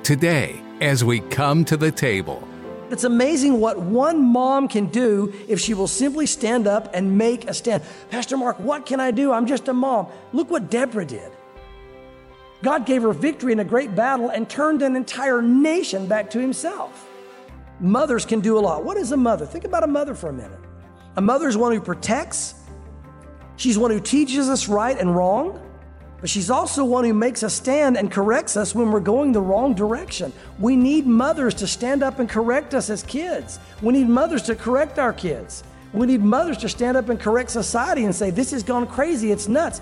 today as we come to the table. It's amazing what one mom can do if she will simply stand up and make a stand. Pastor Mark, what can I do? I'm just a mom. Look what Deborah did. God gave her victory in a great battle and turned an entire nation back to himself. Mothers can do a lot. What is a mother? Think about a mother for a minute. A mother is one who protects. She's one who teaches us right and wrong. But she's also one who makes us stand and corrects us when we're going the wrong direction. We need mothers to stand up and correct us as kids. We need mothers to correct our kids. We need mothers to stand up and correct society and say, this has gone crazy, it's nuts.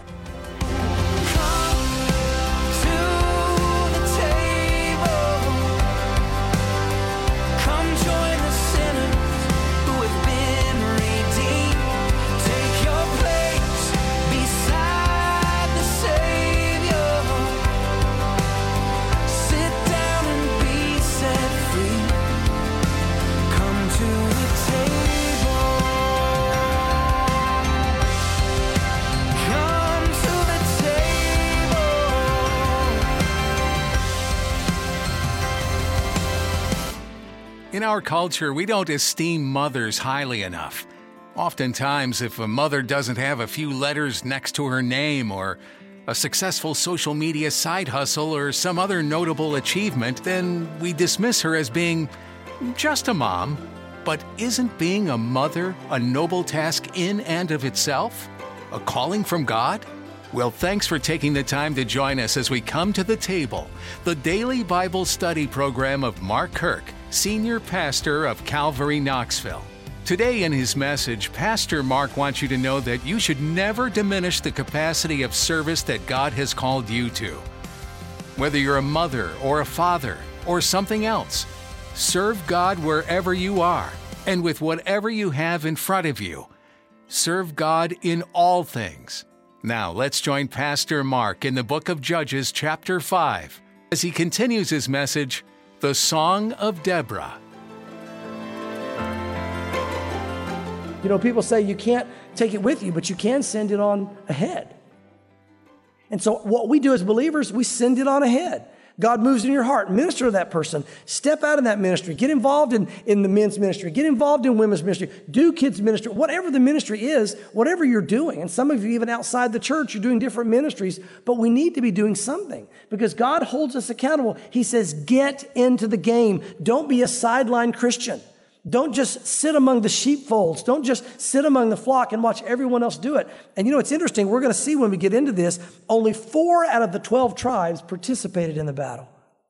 In our culture, we don't esteem mothers highly enough. Oftentimes, if a mother doesn't have a few letters next to her name or a successful social media side hustle or some other notable achievement, then we dismiss her as being just a mom. But isn't being a mother a noble task in and of itself? A calling from God? Well, thanks for taking the time to join us as we come to the table, the daily Bible study program of Mark Kirk, Senior Pastor of Calvary, Knoxville. Today in his message, Pastor Mark wants you to know that you should never diminish the capacity of service that God has called you to. Whether you're a mother or a father or something else, serve God wherever you are and with whatever you have in front of you. Serve God in all things. Now, let's join Pastor Mark in the book of Judges, chapter 5, as he continues his message, The Song of Deborah. You know, people say you can't take it with you, but you can send it on ahead. And so what we do as believers, we send it on ahead. God moves in your heart. Minister to that person. Step out in that ministry. Get involved in the men's ministry. Get involved in women's ministry. Do kids ministry. Whatever the ministry is, whatever you're doing. And some of you, even outside the church, you're doing different ministries. But we need to be doing something because God holds us accountable. He says, get into the game. Don't be a sideline Christian. Don't just sit among the sheepfolds. Don't just sit among the flock and watch everyone else do it. And you know, it's interesting. We're going to see when we get into this, only 4 out of the 12 tribes participated in the battle.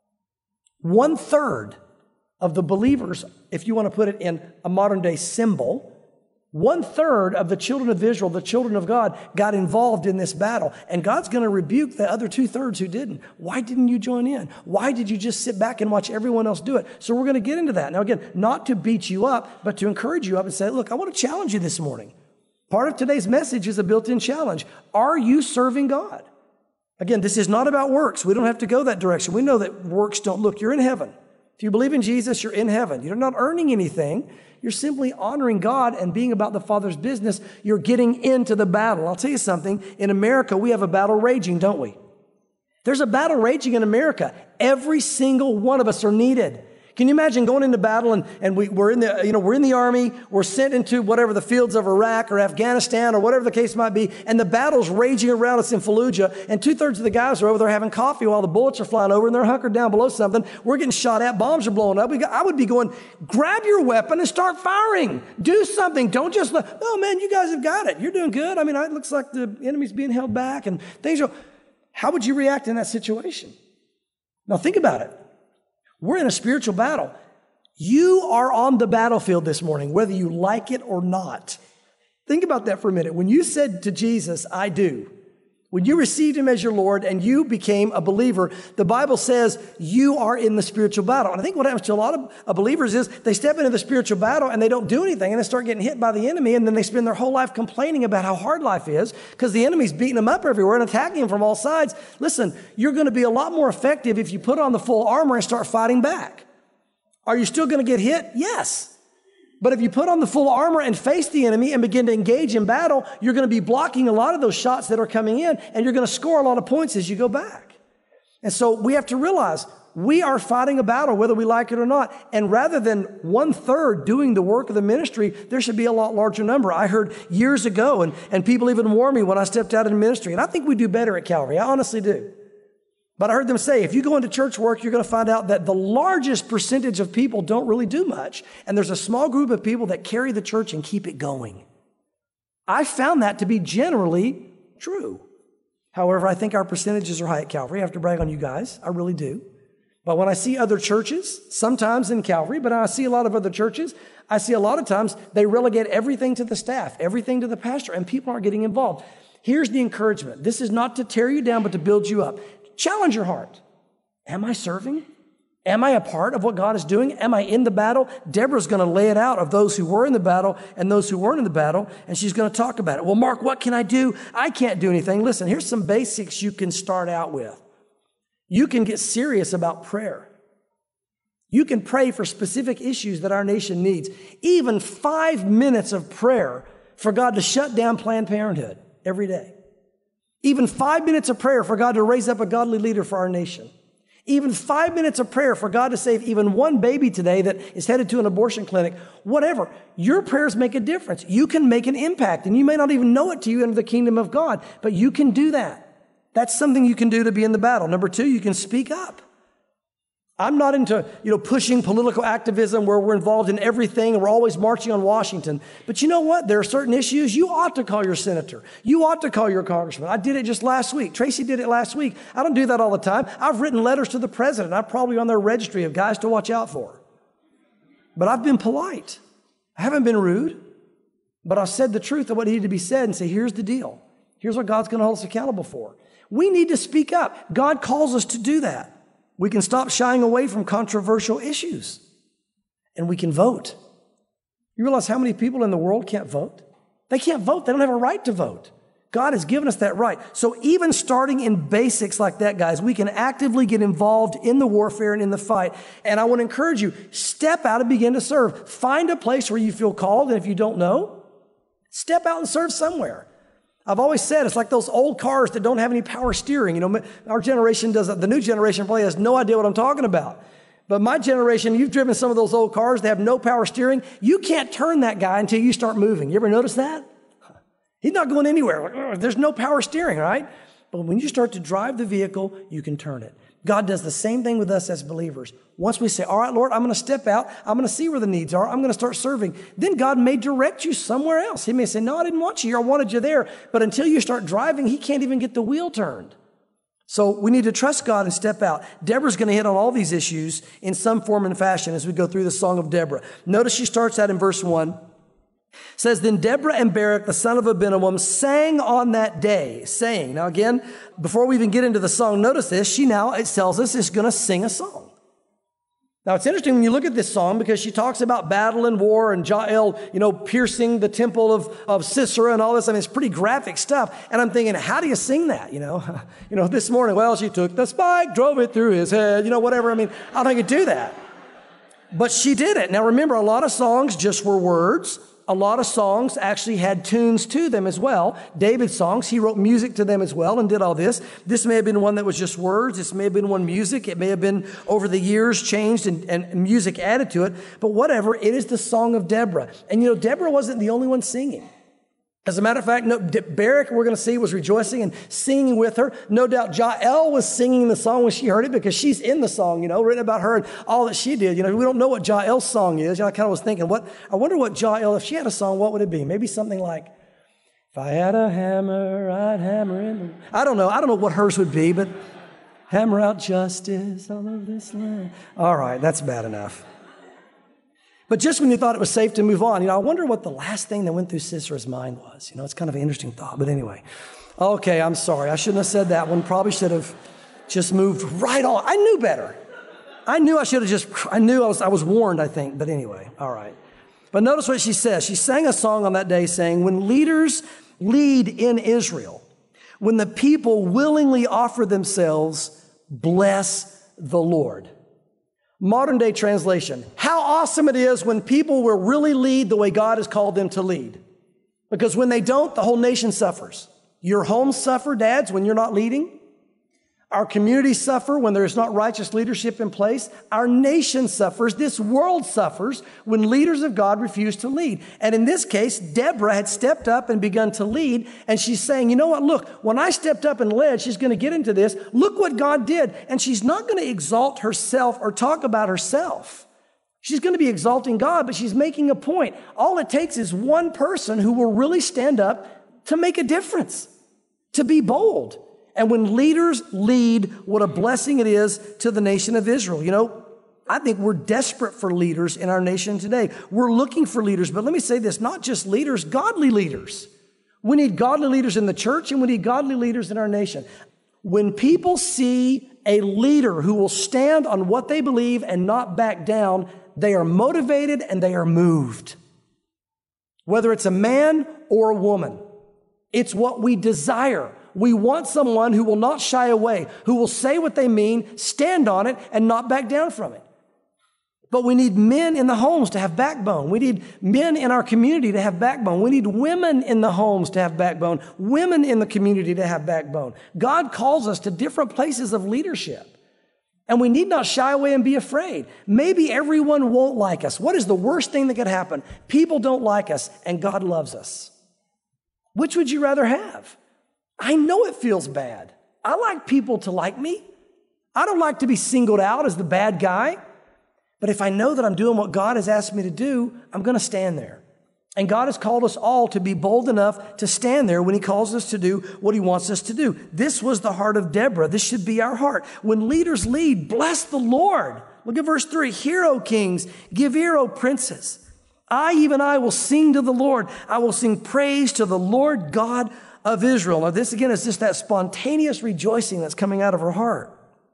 1/3 of the believers, if you want to put it in a modern day symbol, 1/3 of the children of Israel, the children of God, got involved in this battle. And God's going to rebuke the other 2/3 who didn't. Why didn't you join in? Why did you just sit back and watch everyone else do it? So we're going to get into that. Now again, not to beat you up, but to encourage you up and say, look, I want to challenge you this morning. Part of today's message is a built-in challenge. Are you serving God? Again, this is not about works. We don't have to go that direction. We know that works don't look. You're in heaven. If you believe in Jesus, you're in heaven. You're not earning anything. You're simply honoring God and being about the Father's business. You're getting into the battle. I'll tell you something. In America, we have a battle raging, don't we? There's a battle raging in America. Every single one of us are needed. Can you imagine going into battle and we're in the army, we're sent into whatever the fields of Iraq or Afghanistan or whatever the case might be, and the battle's raging around us in Fallujah, and 2/3 of the guys are over there having coffee while the bullets are flying over and they're hunkered down below something. We're getting shot at, bombs are blowing up. I would be going, grab your weapon and start firing. Do something. Don't just let, oh man, you guys have got it. You're doing good. I mean, it looks like the enemy's being held back and things are, how would you react in that situation? Now think about it. We're in a spiritual battle. You are on the battlefield this morning, whether you like it or not. Think about that for a minute. When you said to Jesus, I do, when you received him as your Lord and you became a believer, the Bible says you are in the spiritual battle. And I think what happens to a lot of believers is they step into the spiritual battle and they don't do anything and they start getting hit by the enemy and then they spend their whole life complaining about how hard life is because the enemy's beating them up everywhere and attacking them from all sides. Listen, you're going to be a lot more effective if you put on the full armor and start fighting back. Are you still going to get hit? Yes. But if you put on the full armor and face the enemy and begin to engage in battle, you're going to be blocking a lot of those shots that are coming in, and you're going to score a lot of points as you go back. And so we have to realize we are fighting a battle whether we like it or not. And rather than 1/3 doing the work of the ministry, there should be a lot larger number. I heard years ago, and people even warned me when I stepped out in ministry, and I think we do better at Calvary. I honestly do. But I heard them say, if you go into church work, you're going to find out that the largest percentage of people don't really do much. And there's a small group of people that carry the church and keep it going. I found that to be generally true. However, I think our percentages are high at Calvary. I have to brag on you guys. I really do. But when I see other churches, sometimes in Calvary, but I see a lot of other churches, I see a lot of times they relegate everything to the staff, everything to the pastor, and people aren't getting involved. Here's the encouragement. This is not to tear you down, but to build you up. Challenge your heart. Am I serving? Am I a part of what God is doing? Am I in the battle? Deborah's going to lay it out of those who were in the battle and those who weren't in the battle, and she's going to talk about it. Well, Mark, what can I do? I can't do anything. Listen, here's some basics you can start out with. You can get serious about prayer. You can pray for specific issues that our nation needs. Even 5 minutes of prayer for God to shut down Planned Parenthood every day. Even 5 minutes of prayer for God to raise up a godly leader for our nation. Even 5 minutes of prayer for God to save even one baby today that is headed to an abortion clinic. Whatever. Your prayers make a difference. You can make an impact, and you may not even know it till you enter the kingdom of God, but you can do that. That's something you can do to be in the battle. Number 2, you can speak up. I'm not into, pushing political activism where we're involved in everything and we're always marching on Washington. But you know what? There are certain issues you ought to call your senator. You ought to call your congressman. I did it just last week. Tracy did it last week. I don't do that all the time. I've written letters to the president. I'm probably on their registry of guys to watch out for. But I've been polite. I haven't been rude. But I've said the truth of what needed to be said and say, here's the deal. Here's what God's going to hold us accountable for. We need to speak up. God calls us to do that. We can stop shying away from controversial issues, and we can vote. You realize how many people in the world can't vote? They can't vote. They don't have a right to vote. God has given us that right. So even starting in basics like that, guys, we can actively get involved in the warfare and in the fight. And I want to encourage you, step out and begin to serve. Find a place where you feel called, and if you don't know, step out and serve somewhere. I've always said it's like those old cars that don't have any power steering. Our generation doesn't. The new generation probably has no idea what I'm talking about. But my generation, you've driven some of those old cars, they have no power steering. You can't turn that guy until you start moving. You ever notice that? He's not going anywhere. There's no power steering, right? But when you start to drive the vehicle, you can turn it. God does the same thing with us as believers. Once we say, all right, Lord, I'm going to step out. I'm going to see where the needs are. I'm going to start serving. Then God may direct you somewhere else. He may say, no, I didn't want you here. I wanted you there. But until you start driving, he can't even get the wheel turned. So we need to trust God and step out. Deborah's going to hit on all these issues in some form and fashion as we go through the Song of Deborah. Notice she starts out in verse 1. It says, then Deborah and Barak, the son of Abinoam, sang on that day, saying. Now again, before we even get into the song, notice this. It tells us, is going to sing a song. Now it's interesting when you look at this song because she talks about battle and war and Jael, piercing the temple of Sisera and all this. I mean, it's pretty graphic stuff. And I'm thinking, how do you sing that? This morning, well, she took the spike, drove it through his head, whatever. I mean, I don't think you could do that. But she did it. Now remember, a lot of songs just were words. A lot of songs actually had tunes to them as well. David's songs, he wrote music to them as well and did all this. This may have been one that was just words. This may have been one music. It may have been over the years changed and music added to it. But whatever, it is the Song of Deborah. And Deborah wasn't the only one singing. As a matter of fact, Barak, we're going to see, was rejoicing and singing with her. No doubt Jael was singing the song when she heard it because she's in the song, written about her and all that she did. We don't know what Jael's song is. I kind of was thinking, I wonder what Jael, if she had a song, what would it be? Maybe something like, if I had a hammer, I'd hammer in. I don't know what hers would be, but hammer out justice all over this land. All right, that's bad enough. But just when you thought it was safe to move on, I wonder what the last thing that went through Sisera's mind was. It's kind of an interesting thought. But anyway, okay, I'm sorry. I shouldn't have said that one. Probably should have just moved right on. I knew better. I knew I was warned, I think. But anyway, all right. But notice what she says. She sang a song on that day saying, when leaders lead in Israel, when the people willingly offer themselves, bless the Lord. Modern day translation. How awesome it is when people will really lead the way God has called them to lead. Because when they don't, the whole nation suffers. Your homes suffer, dads, when you're not leading. Our communities suffer when there is not righteous leadership in place. Our nation suffers. This world suffers when leaders of God refuse to lead. And in this case, Deborah had stepped up and begun to lead. And she's saying, you know what? Look, when I stepped up and led, she's going to get into this. Look what God did. And she's not going to exalt herself or talk about herself. She's going to be exalting God, but she's making a point. All it takes is one person who will really stand up to make a difference, to be bold. And when leaders lead, what a blessing it is to the nation of Israel. You know, I think we're desperate for leaders in our nation today. We're looking for leaders, but let me say this, not just leaders, godly leaders. We need godly leaders in the church and we need godly leaders in our nation. When people see a leader who will stand on what they believe and not back down, they are motivated and they are moved. Whether it's a man or a woman, it's what we desire. We want someone who will not shy away, who will say what they mean, stand on it, and not back down from it. But we need men in the homes to have backbone. We need men in our community to have backbone. We need women in the homes to have backbone, women in the community to have backbone. God calls us to different places of leadership. And we need not shy away and be afraid. Maybe everyone won't like us. What is the worst thing that could happen? People don't like us, and God loves us. Which would you rather have? I know it feels bad. I like people to like me. I don't like to be singled out as the bad guy. But if I know that I'm doing what God has asked me to do, I'm going to stand there. And God has called us all to be bold enough to stand there when He calls us to do what He wants us to do. This was the heart of Deborah. This should be our heart. When leaders lead, bless the Lord. Look at verse 3. Hear, O kings, give ear, O princes. Even I will sing to the Lord. I will sing praise to the Lord God of Israel. Now this again is just that spontaneous rejoicing that's coming out of her heart.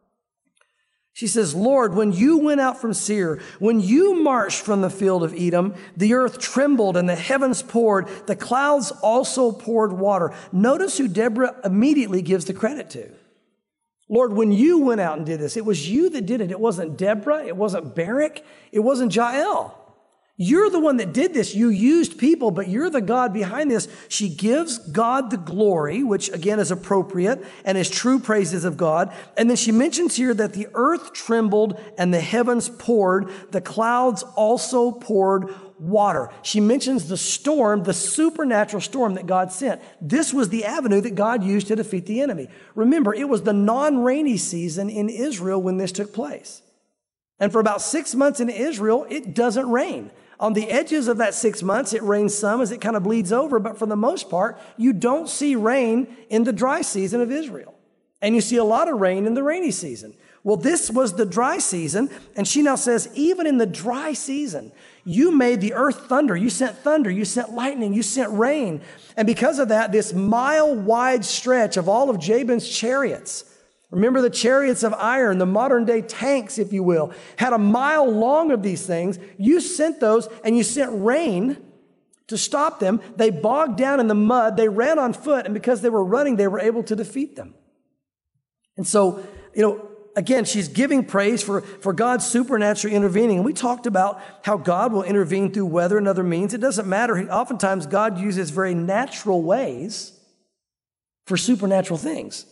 She says, Lord, when you went out from Seir, when you marched from the field of Edom, the earth trembled and the heavens poured. The clouds also poured water. Notice who Deborah immediately gives the credit to. Lord, when you went out and did this, it was you that did it. It wasn't Deborah. It wasn't Barak. It wasn't Jael. You're the one that did this. You used people, but you're the God behind this. She gives God the glory, which again is appropriate and is true praises of God. And then she mentions here that the earth trembled and the heavens poured. The clouds also poured water. She mentions the storm, the supernatural storm that God sent. This was the avenue that God used to defeat the enemy. Remember, it was the non-rainy season in Israel when this took place. And for about 6 months in Israel, it doesn't rain. On the edges of that 6 months, it rains some as it kind of bleeds over, but for the most part, you don't see rain in the dry season of Israel. And you see a lot of rain in the rainy season. Well, this was the dry season, and she now says, even in the dry season, you made the earth thunder, you sent lightning, you sent rain. And because of that, this mile-wide stretch of all of Jabin's chariots, remember the chariots of iron, the modern day tanks, if you will, had a mile long of these things. You sent those and you sent rain to stop them. They bogged down in the mud. They ran on foot. And because they were running, they were able to defeat them. And so, again, she's giving praise for God's supernaturally intervening. And we talked about how God will intervene through weather and other means. It doesn't matter. Oftentimes God uses very natural ways for supernatural things.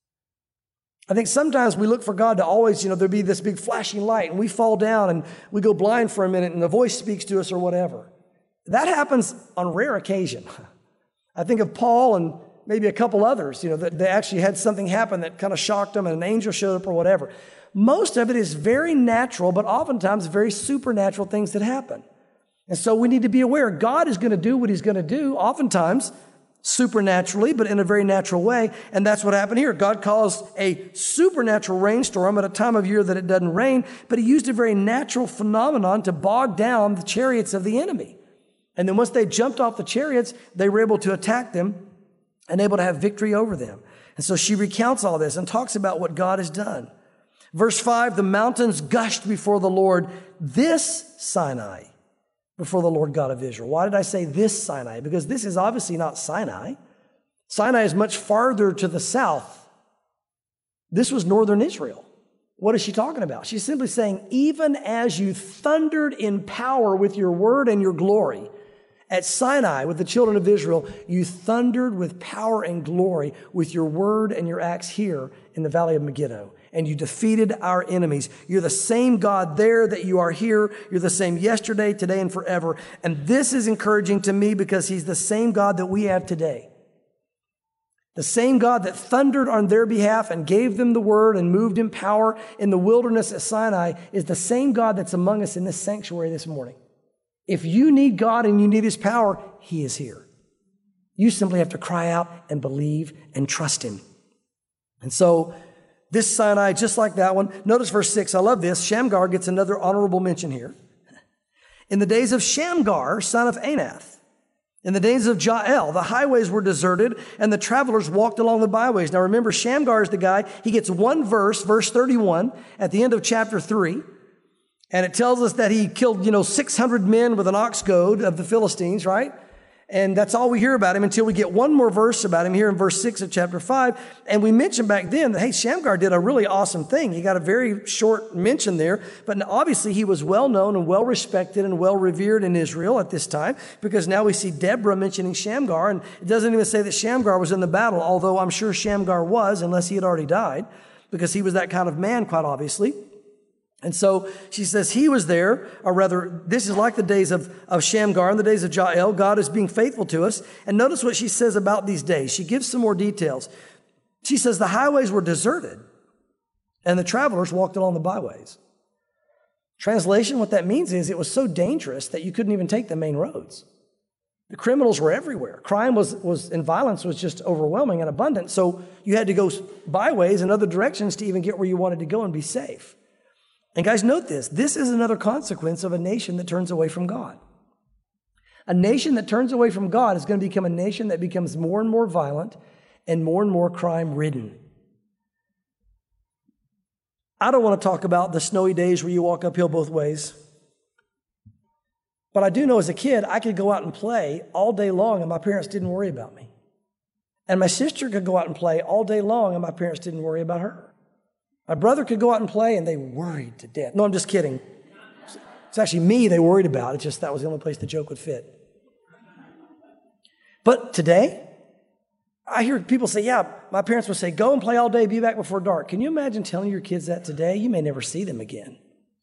I think sometimes we look for God to always, there'll be this big flashing light and we fall down and we go blind for a minute and the voice speaks to us or whatever. That happens on rare occasion. I think of Paul and maybe a couple others, that they actually had something happen that kind of shocked them and an angel showed up or whatever. Most of it is very natural, but oftentimes very supernatural things that happen. And so we need to be aware God is going to do what He's going to do, oftentimes supernaturally, but in a very natural way. And that's what happened here. God caused a supernatural rainstorm at a time of year that it doesn't rain, but He used a very natural phenomenon to bog down the chariots of the enemy. And then once they jumped off the chariots, they were able to attack them and able to have victory over them. And so she recounts all this and talks about what God has done. Verse 5, the mountains gushed before the Lord, this Sinai, before the Lord God of Israel. Why did I say this Sinai? Because this is obviously not Sinai. Sinai is much farther to the south. This was northern Israel. What is she talking about? She's simply saying, even as you thundered in power with your word and your glory, At Sinai, with the children of Israel, you thundered with power and glory with your word and your acts here in the valley of Megiddo. And you defeated our enemies. You're the same God there that you are here. You're the same yesterday, today, and forever. And this is encouraging to me because he's the same God that we have today. The same God that thundered on their behalf and gave them the word and moved in power in the wilderness at Sinai is the same God that's among us in this sanctuary this morning. If you need God and you need his power, he is here. You simply have to cry out and believe and trust him. And so this Sinai, just like that one, notice verse 6. I love this. Shamgar gets another honorable mention here. In the days of Shamgar, son of Anath, in the days of Jael, the highways were deserted and the travelers walked along the byways. Now remember, Shamgar is the guy. He gets one verse, verse 31, at the end of chapter 3. And it tells us that he killed, 600 men with an ox goad of the Philistines, right? And that's all we hear about him until we get one more verse about him here in verse 6 of chapter 5. And we mentioned back then that, hey, Shamgar did a really awesome thing. He got a very short mention there, but obviously he was well known and well respected and well revered in Israel at this time, because now we see Deborah mentioning Shamgar, and it doesn't even say that Shamgar was in the battle, although I'm sure Shamgar was, unless he had already died, because he was that kind of man, quite obviously. And so she says he was there, or rather, this is like the days of Shamgar and the days of Jael. God is being faithful to us. And notice what she says about these days. She gives some more details. She says the highways were deserted and the travelers walked along the byways. Translation, what that means is it was so dangerous that you couldn't even take the main roads. The criminals were everywhere. Crime and violence was just overwhelming and abundant. So you had to go byways and other directions to even get where you wanted to go and be safe. And guys, note this. This is another consequence of a nation that turns away from God. A nation that turns away from God is going to become a nation that becomes more and more violent and more crime-ridden. I don't want to talk about the snowy days where you walk uphill both ways. But I do know as a kid, I could go out and play all day long and my parents didn't worry about me. And my sister could go out and play all day long and my parents didn't worry about her. My brother could go out and play, and they worried to death. No, I'm just kidding. It's actually me they worried about. It's just that was the only place the joke would fit. But today, I hear people say, yeah, my parents would say, go and play all day, be back before dark. Can you imagine telling your kids that today? You may never see them again.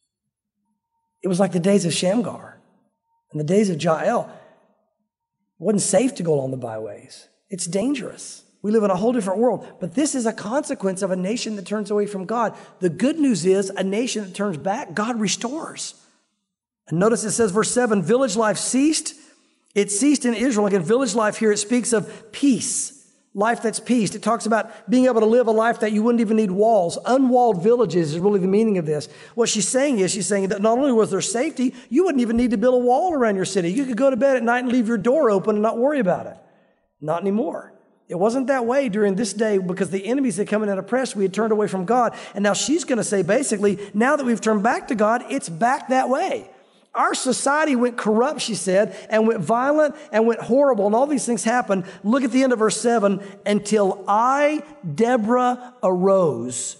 It was like the days of Shamgar and the days of Jael. It wasn't safe to go along the byways. It's dangerous. We live in a whole different world, but this is a consequence of a nation that turns away from God. The good news is a nation that turns back, God restores. And notice it says, verse 7, village life ceased. It ceased in Israel. Again, village life here, it speaks of peace, life that's peace. It talks about being able to live a life that you wouldn't even need walls. Unwalled villages is really the meaning of this. What she's saying that not only was there safety, you wouldn't even need to build a wall around your city. You could go to bed at night and leave your door open and not worry about it. Not anymore. It wasn't that way during this day because the enemies that come in and oppressed, we had turned away from God. And now she's going to say, basically, now that we've turned back to God, it's back that way. Our society went corrupt, she said, and went violent and went horrible, and all these things happened. Look at the end of verse 7, until I, Deborah, arose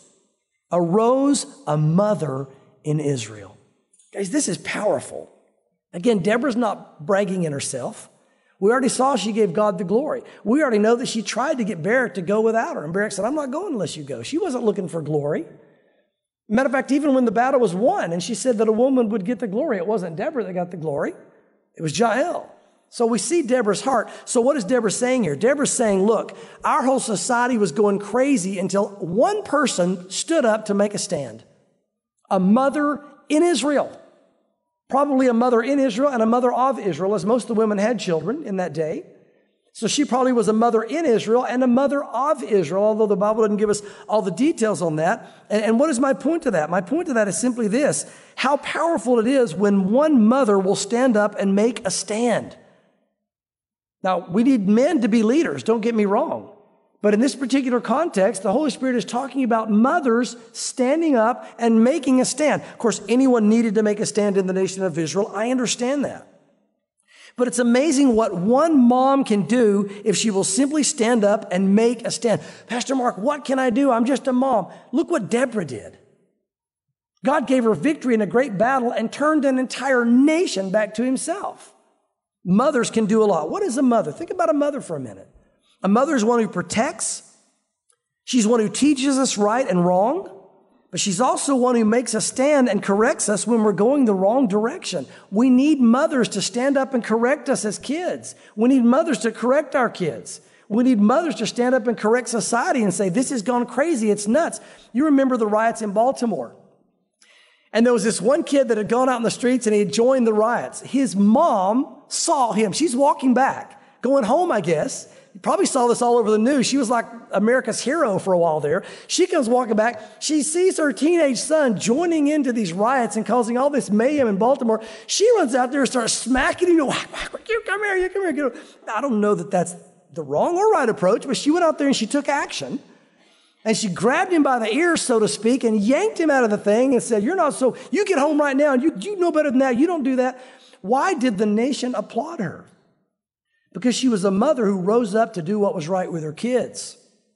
a mother in Israel. Guys, this is powerful. Again, Deborah's not bragging in herself. We already saw she gave God the glory. We already know that she tried to get Barak to go without her. And Barak said, I'm not going unless you go. She wasn't looking for glory. Matter of fact, even when the battle was won and she said that a woman would get the glory, it wasn't Deborah that got the glory. It was Jael. So we see Deborah's heart. So what is Deborah saying here? Deborah's saying, look, our whole society was going crazy until one person stood up to make a stand. A mother in Israel. Probably a mother in Israel and a mother of Israel, as most of the women had children in that day. So she probably was a mother in Israel and a mother of Israel, although the Bible doesn't give us all the details on that. And what is my point to that? My point to that is simply this: how powerful it is when one mother will stand up and make a stand. Now, we need men to be leaders, don't get me wrong. But in this particular context, the Holy Spirit is talking about mothers standing up and making a stand. Of course, anyone needed to make a stand in the nation of Israel. I understand that. But it's amazing what one mom can do if she will simply stand up and make a stand. Pastor Mark, what can I do? I'm just a mom. Look what Deborah did. God gave her victory in a great battle and turned an entire nation back to himself. Mothers can do a lot. What is a mother? Think about a mother for a minute. A mother is one who protects. She's one who teaches us right and wrong. But she's also one who makes us stand and corrects us when we're going the wrong direction. We need mothers to stand up and correct us as kids. We need mothers to correct our kids. We need mothers to stand up and correct society and say, this has gone crazy. It's nuts. You remember the riots in Baltimore. And there was this one kid that had gone out in the streets and he had joined the riots. His mom saw him. She's walking back, going home, I guess. You probably saw this all over the news. She was like America's hero for a while there. She comes walking back. She sees her teenage son joining into these riots and causing all this mayhem in Baltimore. She runs out there and starts smacking him. You come here, you come here. I don't know that that's the wrong or right approach, but she went out there and she took action. And she grabbed him by the ears, so to speak, and yanked him out of the thing and said, you get home right now, and you know better than that. You don't do that. Why did the nation applaud her? Because she was a mother who rose up to do what was right with her kids.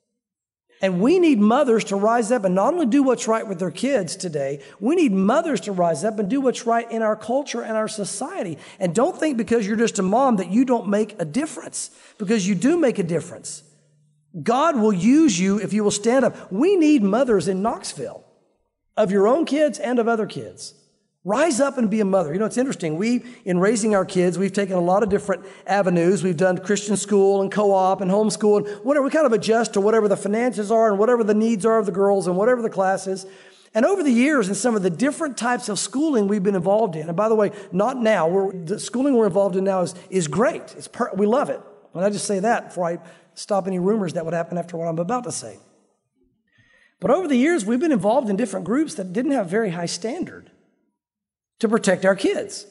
And we need mothers to rise up and not only do what's right with their kids today, we need mothers to rise up and do what's right in our culture and our society. And don't think because you're just a mom that you don't make a difference, because you do make a difference. God will use you if you will stand up. We need mothers in Knoxville, of your own kids and of other kids. Rise up and be a mother. You know, it's interesting. In raising our kids, we've taken a lot of different avenues. We've done Christian school and co-op and homeschool and whatever. We kind of adjust to whatever the finances are and whatever the needs are of the girls and whatever the class is. And over the years, in some of the different types of schooling we've been involved in, and by the way, not now. The schooling we're involved in now is great. We love it. And I just say that before I stop any rumors that would happen after what I'm about to say. But over the years, we've been involved in different groups that didn't have very high standard to protect our kids.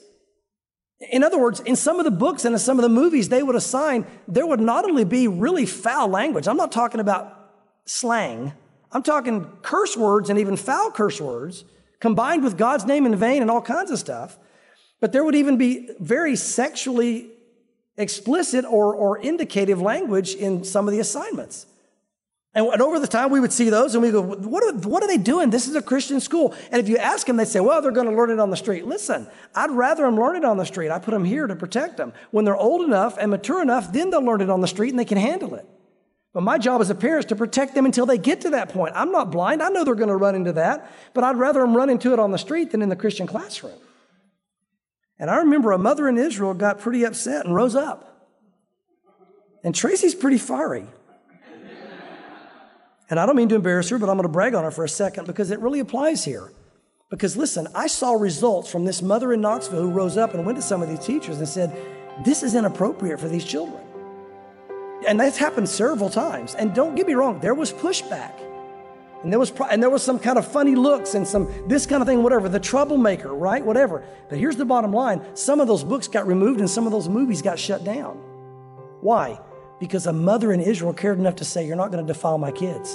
In other words, in some of the books and in some of the movies they would assign, there would not only be really foul language. I'm not talking about slang. I'm talking curse words and even foul curse words combined with God's name in vain and all kinds of stuff. But there would even be very sexually explicit or indicative language in some of the assignments. And over the time, we would see those and we go, what are they doing? This is a Christian school. And if you ask them, they'd say, well, they're going to learn it on the street. Listen, I'd rather them learn it on the street. I put them here to protect them. When they're old enough and mature enough, then they'll learn it on the street and they can handle it. But my job as a parent is to protect them until they get to that point. I'm not blind. I know they're going to run into that, but I'd rather them run into it on the street than in the Christian classroom. And I remember a mother in Israel got pretty upset and rose up. And Tracy's pretty fiery. And I don't mean to embarrass her, but I'm going to brag on her for a second because it really applies here. Because listen, I saw results from this mother in Knoxville who rose up and went to some of these teachers and said, this is inappropriate for these children. And that's happened several times. And don't get me wrong, there was pushback. And there was some kind of funny looks and some this kind of thing, whatever, the troublemaker, right? Whatever. But here's the bottom line. Some of those books got removed and some of those movies got shut down. Why? Because a mother in Israel cared enough to say, you're not going to defile my kids.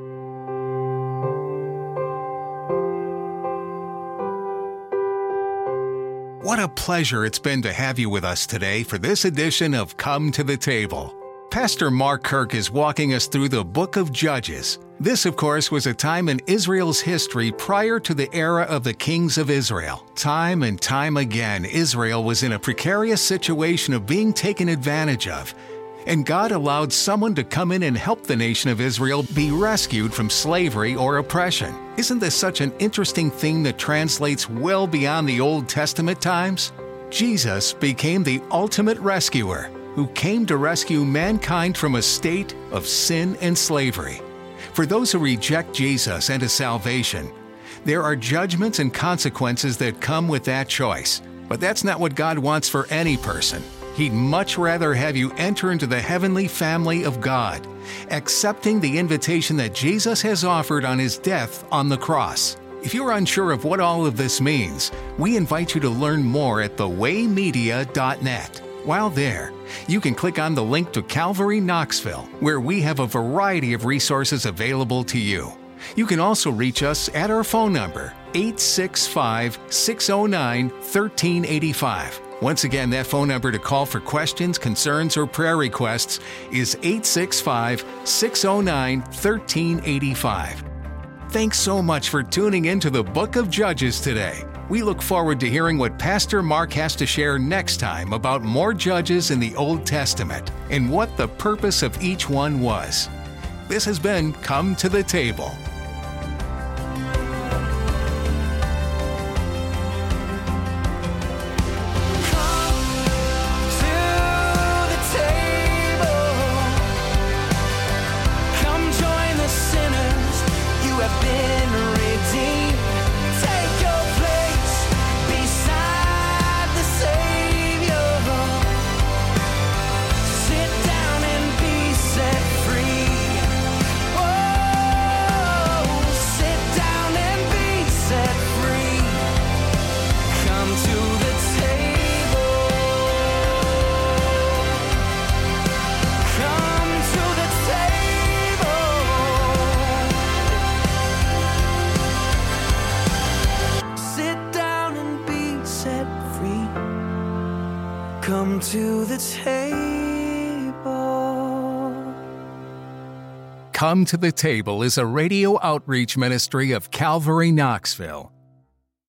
What a pleasure it's been to have you with us today for this edition of Come to the Table. Pastor Mark Kirk is walking us through the book of Judges. This, of course, was a time in Israel's history prior to the era of the kings of Israel. Time and time again, Israel was in a precarious situation of being taken advantage of. And God allowed someone to come in and help the nation of Israel be rescued from slavery or oppression. Isn't this such an interesting thing that translates well beyond the Old Testament times? Jesus became the ultimate rescuer who came to rescue mankind from a state of sin and slavery. For those who reject Jesus and His salvation, there are judgments and consequences that come with that choice. But that's not what God wants for any person. He'd much rather have you enter into the heavenly family of God, accepting the invitation that Jesus has offered on His death on the cross. If you're unsure of what all of this means, we invite you to learn more at thewaymedia.net. While there, you can click on the link to Calvary Knoxville, where we have a variety of resources available to you. You can also reach us at our phone number, 865-609-1385. Once again, that phone number to call for questions, concerns, or prayer requests is 865-609-1385. Thanks so much for tuning in to the Book of Judges today. We look forward to hearing what Pastor Mark has to share next time about more judges in the Old Testament and what the purpose of each one was. This has been Come to the Table. Come to the table. Come to the Table is a radio outreach ministry of Calvary Knoxville.